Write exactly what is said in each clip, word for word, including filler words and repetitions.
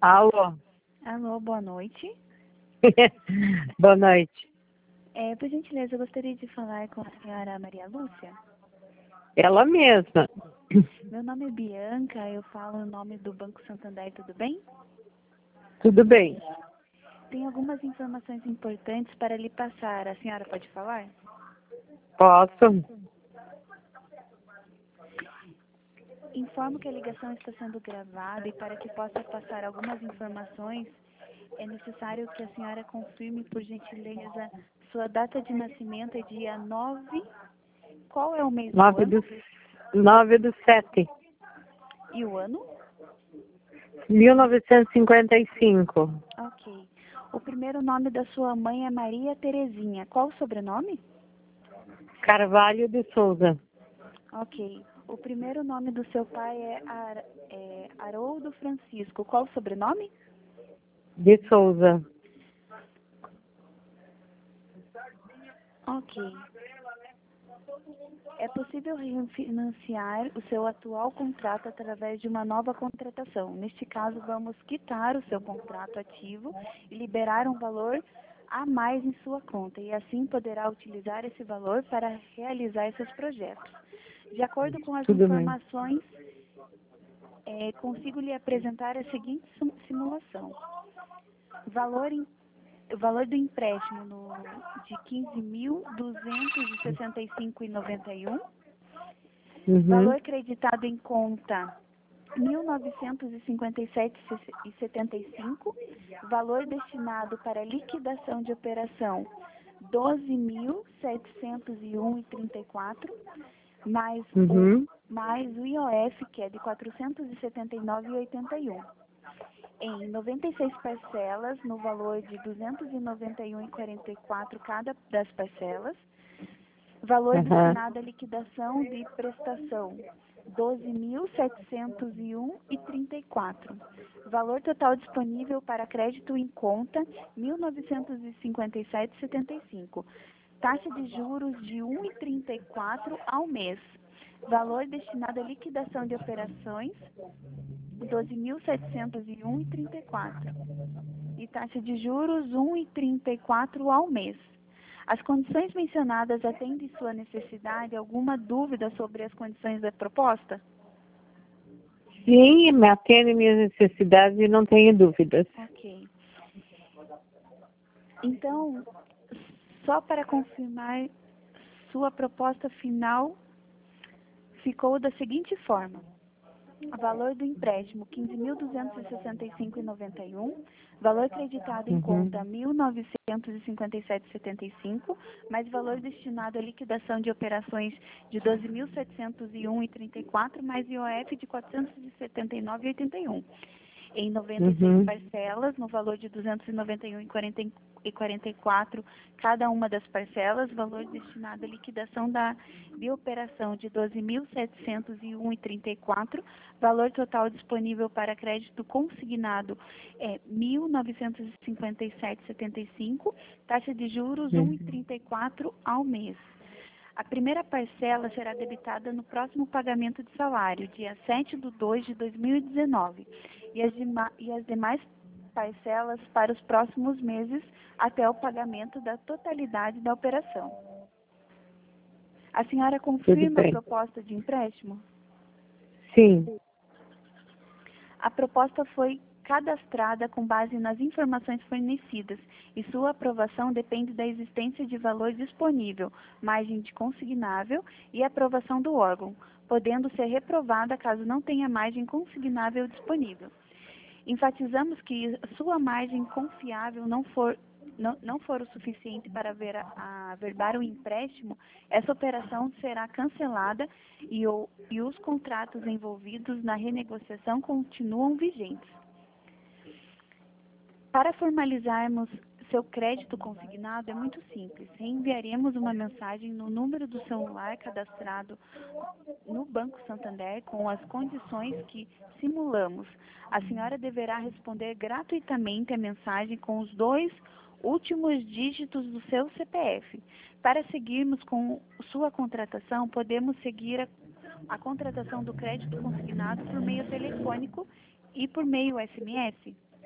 Alô? Alô, boa noite. Boa noite. É, por gentileza, eu gostaria de falar com a senhora Maria Lúcia. Ela mesma. Meu nome é Bianca, eu falo em nome do Banco Santander, tudo bem? Tudo bem. Tem algumas informações importantes para lhe passar. A senhora pode falar? Posso? Informo que a ligação está sendo gravada e para que possa passar algumas informações, é necessário que a senhora confirme, por gentileza, sua data de nascimento é dia nove. Qual é o mês do Nove ano? do, nove do sete. E o ano? mil novecentos e cinquenta e cinco. Ok. O primeiro nome da sua mãe é Maria Terezinha. Qual o sobrenome? Carvalho de Souza. Ok. O primeiro nome do seu pai é, Ar, é Haroldo Francisco. Qual o sobrenome? De Souza. Ok. É possível refinanciar o seu atual contrato através de uma nova contratação. Neste caso, vamos quitar o seu contrato ativo e liberar um valor a mais em sua conta, e assim poderá utilizar esse valor para realizar seus projetos. De acordo com as Tudo bem. informações, é, consigo lhe apresentar a seguinte simulação. Valor em O valor do empréstimo no, de quinze mil duzentos e sessenta e cinco reais e noventa e um centavos. Uhum. Valor creditado em conta mil novecentos e cinquenta e sete reais e setenta e cinco centavos. Valor destinado para liquidação de operação doze mil setecentos e um reais e trinta e quatro centavos. Mais, Uhum. o, mais o I O F, que é de quatrocentos e setenta e nove reais e oitenta e um centavos. Em noventa e seis parcelas, no valor de duzentos e noventa e um reais e quarenta e quatro centavos cada das parcelas. Valor Uhum. destinado à liquidação de prestação, doze mil setecentos e um reais e trinta e quatro centavos. Valor total disponível para crédito em conta, mil novecentos e cinquenta e sete reais e setenta e cinco centavos. Taxa de juros de um vírgula trinta e quatro ao mês. Valor destinado à liquidação de operações, doze mil setecentos e um reais e trinta e quatro centavos. E taxa de juros, um vírgula trinta e quatro ao mês. As condições mencionadas atendem sua necessidade? Alguma dúvida sobre as condições da proposta? Sim, me atende minhas necessidades e não tenho dúvidas. Ok. Então, só para confirmar, sua proposta final ficou da seguinte forma. O valor do empréstimo, quinze mil duzentos e sessenta e cinco reais e noventa e um centavos. Valor creditado em Uhum. conta, mil novecentos e cinquenta e sete reais e setenta e cinco centavos. Mais valor destinado à liquidação de operações de doze mil setecentos e um reais e trinta e quatro centavos, mais I O F de quatrocentos e setenta e nove reais e oitenta e um centavos. Em noventa e seis Uhum. parcelas, no valor de duzentos e noventa e um reais e quarenta e quatro centavos cada uma das parcelas, valor destinado à liquidação da de operação de doze mil setecentos e um reais e trinta e quatro centavos, valor total disponível para crédito consignado é mil novecentos e cinquenta e sete reais e setenta e cinco centavos, taxa de juros um vírgula trinta e quatro ao mês. A primeira parcela será debitada no próximo pagamento de salário, dia sete de dois de dois mil e dezenove, e as, e as demais parcelas para os próximos meses até o pagamento da totalidade da operação. A senhora Tudo confirma a bem. proposta de empréstimo? Sim. A proposta foi cadastrada com base nas informações fornecidas e sua aprovação depende da existência de valor disponível, margem de consignável e aprovação do órgão, podendo ser reprovada caso não tenha margem consignável disponível. Enfatizamos que sua margem confiável não for Não, não for o suficiente para ver a, a averbar o empréstimo, essa operação será cancelada e, o, e os contratos envolvidos na renegociação continuam vigentes. Para formalizarmos seu crédito consignado é muito simples. Enviaremos uma mensagem no número do celular cadastrado no Banco Santander com as condições que simulamos. A senhora deverá responder gratuitamente a mensagem com os dois últimos dígitos do seu C P F. Para seguirmos com sua contratação, podemos seguir a, a contratação do crédito consignado por meio telefônico e por meio S M S.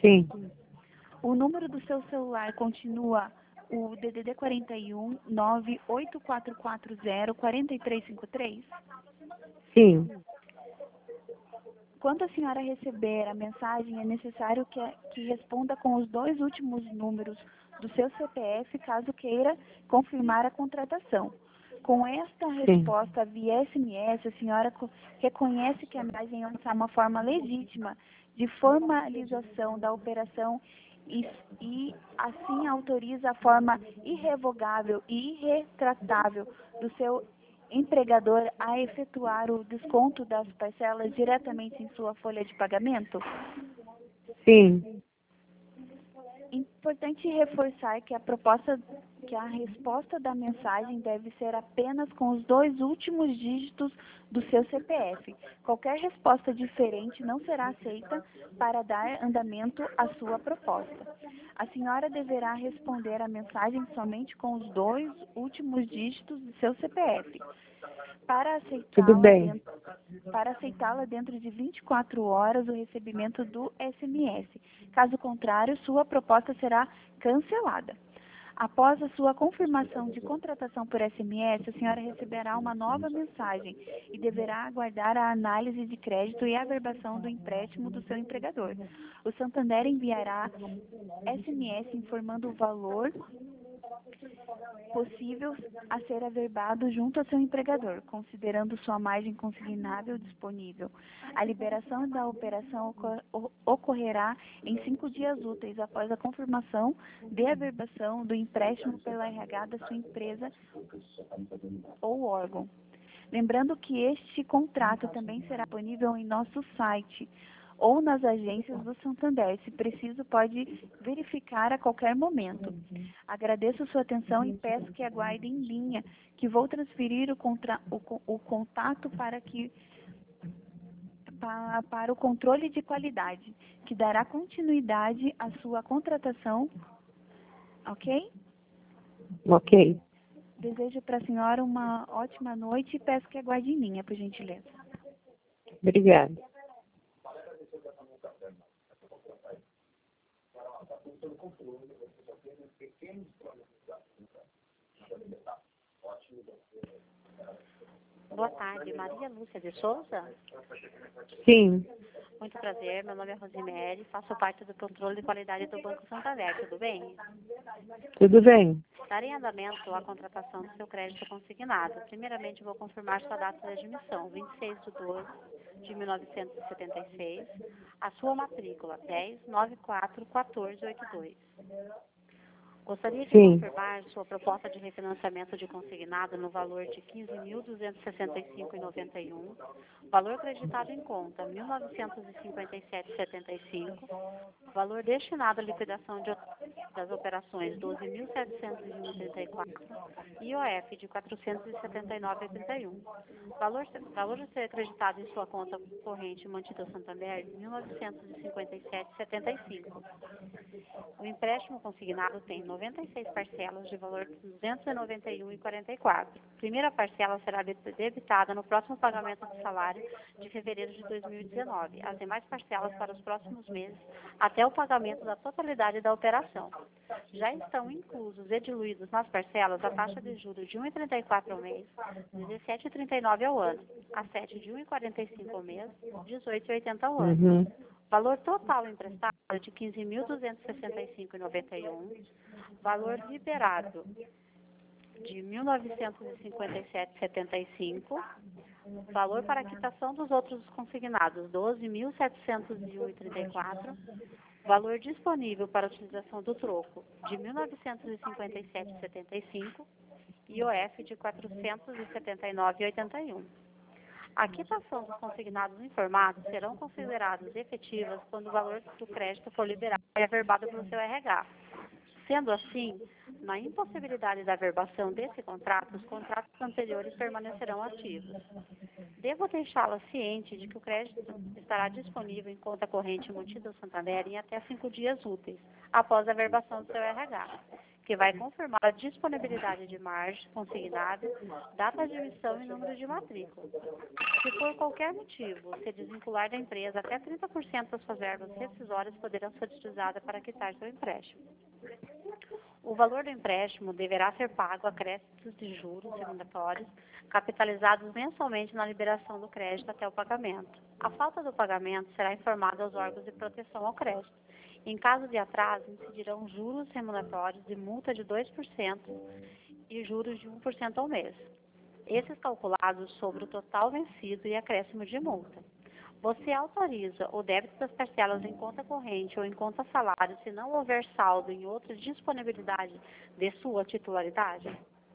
Sim. O número do seu celular continua o D D D quarenta e um, nove oito quatro quatro zero, quatro três cinco três? Sim. Quando a senhora receber a mensagem, é necessário que, que responda com os dois últimos números do seu C P F, caso queira confirmar a contratação. Com esta resposta via S M S, a senhora co- reconhece que a mensagem é uma forma legítima de formalização da operação e, e assim autoriza a forma irrevogável e irretratável do seu empregador a efetuar o desconto das parcelas diretamente em sua folha de pagamento? Sim. Importante reforçar que a proposta, que a resposta da mensagem deve ser apenas com os dois últimos dígitos do seu C P F. Qualquer resposta diferente não será aceita para dar andamento à sua proposta. A senhora deverá responder a mensagem somente com os dois últimos dígitos do seu C P F. Para Tudo aceitá-la bem. dentro, para aceitá-la dentro de vinte e quatro horas o recebimento do S M S. Caso contrário, sua proposta será cancelada. Após a sua confirmação de contratação por S M S, a senhora receberá uma nova mensagem e deverá aguardar a análise de crédito e a averbação do empréstimo do seu empregador. O Santander enviará S M S informando o valor possível a ser averbado junto ao seu empregador, considerando sua margem consignável disponível. A liberação da operação ocor ocorrerá em cinco dias úteis após a confirmação de averbação do empréstimo pela R H da sua empresa ou órgão. Lembrando que este contrato também será disponível em nosso site ou nas agências do Santander. Se preciso, pode verificar a qualquer momento. Agradeço sua atenção e peço que aguarde em linha, que vou transferir o, contra, o, o contato para, que, para, para o controle de qualidade, que dará continuidade à sua contratação, ok? Ok. Desejo para a senhora uma ótima noite e peço que aguarde em linha, por gentileza. Obrigada. Boa tarde, Maria Lúcia de Souza. Sim. Muito prazer, meu nome é Rosemary, faço parte do controle de qualidade do Banco Santander, tudo bem? Tudo bem. Darei andamento à contratação do seu crédito consignado. Primeiramente, vou confirmar sua data de admissão, vinte e seis de doze de mil novecentos e setenta e seis, a sua matrícula, dez nove quatro um quatro oito dois. Gostaria de Sim. confirmar sua proposta de refinanciamento de consignado no valor de quinze mil duzentos e sessenta e cinco reais e noventa e um, valor acreditado em conta mil novecentos e cinquenta e sete reais e setenta e cinco, valor destinado à liquidação de, das operações doze mil setecentos e um reais e trinta e quatro, I O F de quatrocentos e setenta e nove reais e trinta e um, valor, valor a ser acreditado em sua conta corrente mantida Santander mil novecentos e cinquenta e sete reais e setenta e cinco. O empréstimo consignado tem noventa e seis parcelas de valor de duzentos e noventa e um reais e quarenta e quatro. A primeira parcela será debitada no próximo pagamento do salário de fevereiro de dois mil e dezenove. As demais parcelas para os próximos meses até o pagamento da totalidade da operação. Já estão inclusos e diluídos nas parcelas a taxa de juros de um vírgula trinta e quatro ao mês, dezessete vírgula trinta e nove ao ano, a sete de um vírgula quarenta e cinco ao mês, dezoito vírgula oitenta ao ano. Uhum. Valor total emprestado é de quinze mil duzentos e sessenta e cinco reais e noventa e um, valor liberado de mil novecentos e cinquenta e sete reais e setenta e cinco, valor para a quitação dos outros consignados doze mil setecentos e um reais e trinta e quatro, valor disponível para utilização do troco de mil novecentos e cinquenta e sete reais e setenta e cinco, I O F de quatrocentos e setenta e nove reais e oitenta e um. A quitação dos consignados informados serão considerados efetivas quando o valor do crédito for liberado e averbado pelo seu R H. Sendo assim, na impossibilidade da averbação desse contrato, os contratos anteriores permanecerão ativos. Devo deixá-la ciente de que o crédito estará disponível em conta corrente mantida ao Santander em até cinco dias úteis, após a averbação do seu R H. que vai confirmar a disponibilidade de margem consignada, data de emissão e número de matrícula. Se por qualquer motivo se desvincular da empresa, até trinta por cento das suas verbas rescisórias poderão ser utilizadas para quitar seu empréstimo. O valor do empréstimo deverá ser pago a créditos de juros remuneratórios, capitalizados mensalmente na liberação do crédito até o pagamento. A falta do pagamento será informada aos órgãos de proteção ao crédito. Em caso de atraso, incidirão juros remuneratórios de multa de dois por cento e juros de um por cento ao mês. Esses calculados sobre o total vencido e acréscimo de multa. Você autoriza o débito das parcelas em conta corrente ou em conta salário se não houver saldo em outra disponibilidade de sua titularidade?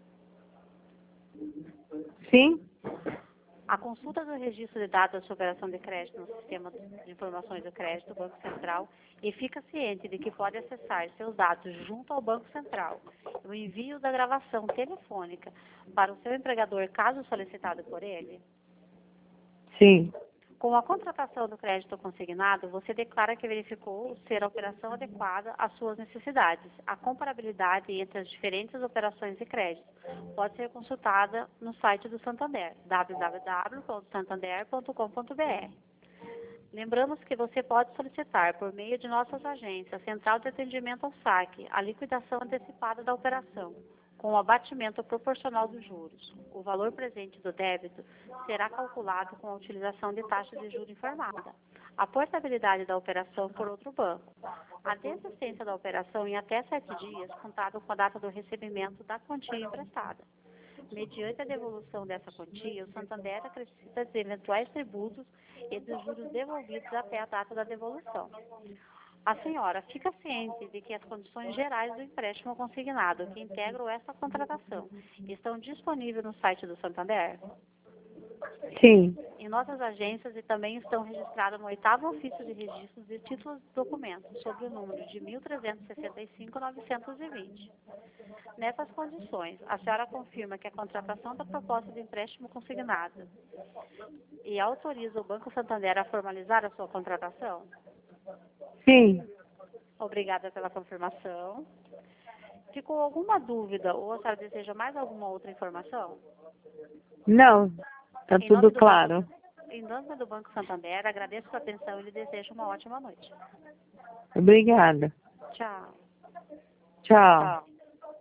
Sim. A consulta do registro de dados da sua operação de crédito no Sistema de Informações do Crédito, Banco Central, e fica ciente de que pode acessar seus dados junto ao Banco Central. O envio da gravação telefônica para o seu empregador, caso solicitado por ele? Sim. Com a contratação do crédito consignado, você declara que verificou ser a operação adequada às suas necessidades. A comparabilidade entre as diferentes operações de crédito pode ser consultada no site do Santander, w w w ponto santander ponto com ponto b r. Lembramos que você pode solicitar, por meio de nossas agências, Central de Atendimento ao Saque, a liquidação antecipada da operação, com o abatimento proporcional dos juros. O valor presente do débito será calculado com a utilização de taxa de juros informada. A portabilidade da operação por outro banco. A desistência da operação em até sete dias, contado com a data do recebimento da quantia emprestada. Mediante a devolução dessa quantia, o Santander acrescenta de eventuais tributos e dos juros devolvidos até a data da devolução. A senhora fica ciente de que as condições gerais do empréstimo consignado que integram esta contratação estão disponíveis no site do Santander? Sim. Em nossas agências e também estão registradas no oitavo ofício de registros de títulos de documentos, sob o número de mil trezentos e sessenta e cinco ponto novecentos e vinte. Nessas condições, a senhora confirma que a contratação da proposta de empréstimo consignado e autoriza o Banco Santander a formalizar a sua contratação? Sim. Obrigada pela confirmação. Ficou alguma dúvida ou a senhora deseja mais alguma outra informação? Não. Está Em tudo nome do claro. Banco- Em nome do Banco Santander, agradeço a atenção e lhe desejo uma ótima noite. Obrigada. Tchau. Tchau.